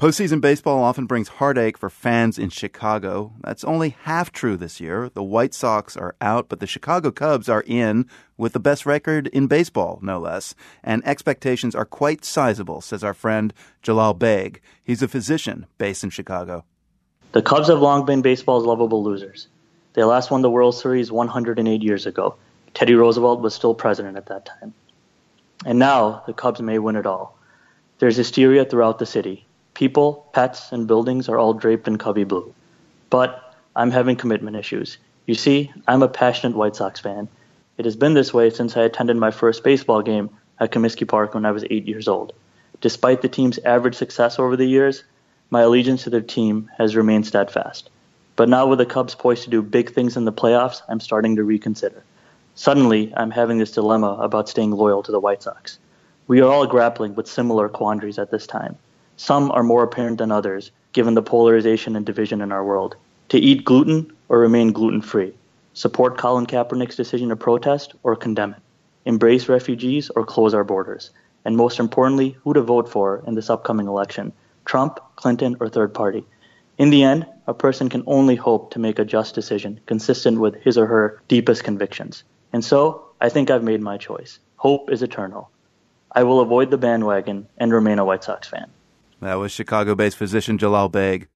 Postseason baseball often brings heartache for fans in Chicago. That's only half true this year. The White Sox are out, but the Chicago Cubs are in with the best record in baseball, no less. And expectations are quite sizable, says our friend Jalal Beg. He's a physician based in Chicago. The Cubs have long been baseball's lovable losers. They last won the World Series 108 years ago. Teddy Roosevelt was still president at that time. And now the Cubs may win it all. There's hysteria throughout the city. People, pets, and buildings are all draped in Cubby blue. But I'm having commitment issues. You see, I'm a passionate White Sox fan. It has been this way since I attended my first baseball game at Comiskey Park when I was 8 years old. Despite the team's average success over the years, my allegiance to their team has remained steadfast. But now with the Cubs poised to do big things in the playoffs, I'm starting to reconsider. Suddenly, I'm having this dilemma about staying loyal to the White Sox. We are all grappling with similar quandaries at this time. Some are more apparent than others, given the polarization and division in our world. To eat gluten or remain gluten-free. Support Colin Kaepernick's decision to protest or condemn it. Embrace refugees or close our borders. And most importantly, who to vote for in this upcoming election. Trump, Clinton, or third party. In the end, a person can only hope to make a just decision consistent with his or her deepest convictions. And so, I think I've made my choice. Hope is eternal. I will avoid the bandwagon and remain a White Sox fan. That was Chicago-based physician Jalal Beg.